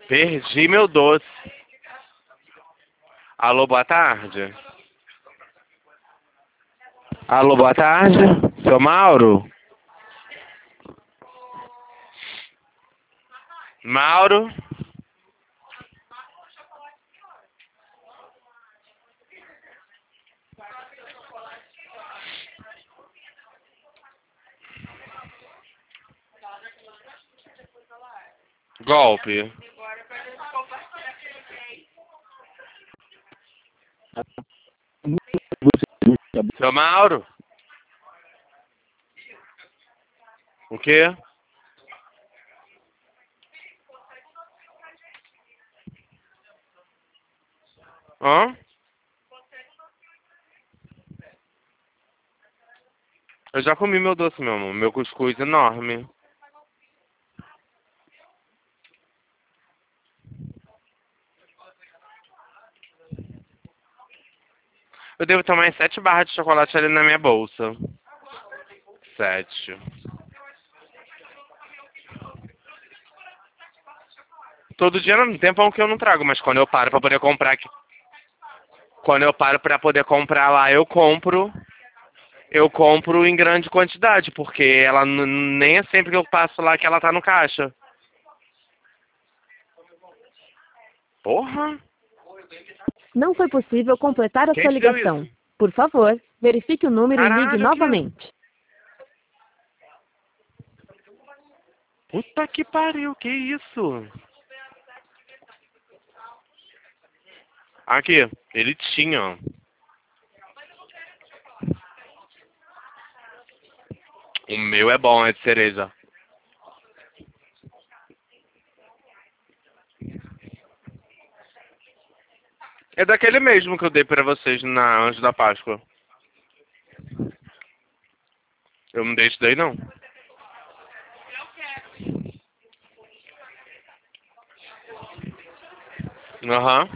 Perdi meu doce. Alô, boa tarde. Alô, boa tarde. Seu Mauro? Mauro? Golpe. Seu Mauro? O quê? Hã? Eu já comi meu doce, meu amor. Meu cuscuz enorme. Eu devo ter mais 7 barras de chocolate ali na minha bolsa. 7. Todo dia não tem pão que eu não trago, mas quando eu paro pra poder comprar aqui. Quando eu paro pra poder comprar lá, eu compro. Eu compro em grande quantidade, porque ela nem é sempre que eu passo lá que ela tá no caixa. Porra! Não foi possível completar a Quem sua te deu ligação. isso? Por favor, verifique o número e ligue Caralho, que... novamente. Puta que pariu, que isso? Aqui, ele tinha, ó. O meu é bom, é de cereja. É daquele mesmo que eu dei pra vocês na Anjo da Páscoa. Eu não dei isso daí, não. Aham.